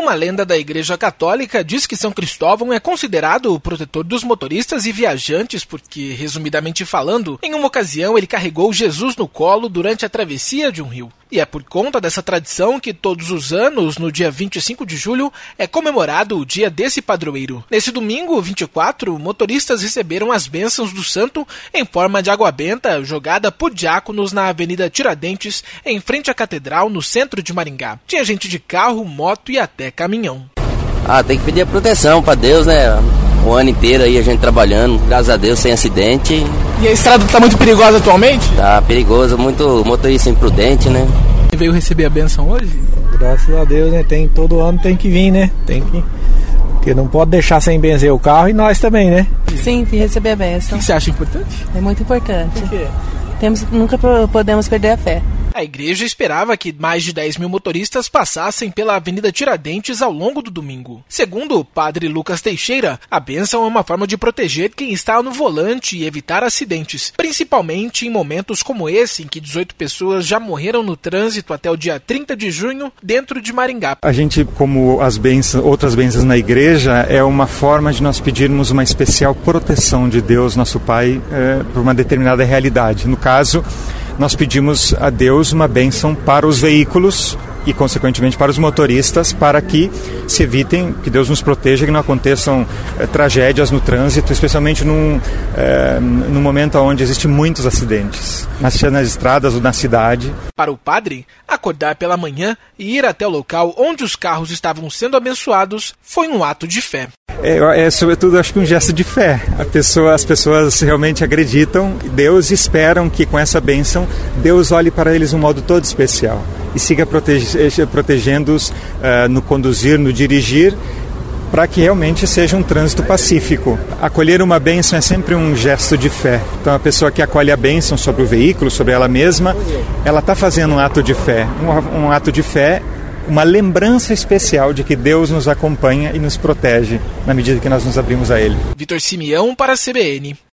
Uma lenda da Igreja Católica diz que São Cristóvão é considerado o protetor dos motoristas e viajantes porque, resumidamente falando, em uma ocasião ele carregou Jesus no colo durante a travessia de um rio. E é por conta dessa tradição que todos os anos, no dia 25 de julho, é comemorado o dia desse padroeiro. Nesse domingo, 24, motoristas receberam as bênçãos do santo em forma de água benta jogada por diáconos na Avenida Tiradentes, em frente à Catedral, no centro de Maringá. Tinha gente de carro, moto e até caminhão. Tem que pedir a proteção para Deus, né? O ano inteiro aí a gente trabalhando, graças a Deus, sem acidente. E a estrada tá muito perigosa atualmente? Tá perigoso, muito motorista imprudente, né? Você veio receber a bênção hoje? Graças a Deus, né? Todo ano tem que vir, né? Porque não pode deixar sem benzer o carro e nós também, né? Sim, vim receber a bênção. O que você acha importante? É muito importante. Por quê? Nunca podemos perder a fé. A igreja esperava que mais de 10 mil motoristas passassem pela Avenida Tiradentes ao longo do domingo. Segundo o padre Lucas Teixeira, a bênção é uma forma de proteger quem está no volante e evitar acidentes, principalmente em momentos como esse, em que 18 pessoas já morreram no trânsito até o dia 30 de junho, dentro de Maringá. A gente, como outras bênçãos na igreja, é uma forma de nós pedirmos uma especial proteção de Deus, nosso Pai, por uma determinada realidade. No caso, nós pedimos a Deus uma bênção para os veículos e, consequentemente, para os motoristas, para que se evitem, que Deus nos proteja, que não aconteçam tragédias no trânsito, especialmente num momento onde existem muitos acidentes, nas estradas ou na cidade. Para o padre, acordar pela manhã e ir até o local onde os carros estavam sendo abençoados foi um ato de fé. Sobretudo, acho que um gesto de fé. As pessoas realmente acreditam em Deus e esperam que com essa bênção Deus olhe para eles de um modo todo especial e siga protegendo-os no conduzir, no dirigir, para que realmente seja um trânsito pacífico. Acolher uma bênção é sempre um gesto de fé. Então a pessoa que acolhe a bênção sobre o veículo, sobre ela mesma, ela está fazendo um ato de fé. Um ato de fé, uma lembrança especial de que Deus nos acompanha e nos protege na medida que nós nos abrimos a Ele. Vitor Simeão para a CBN.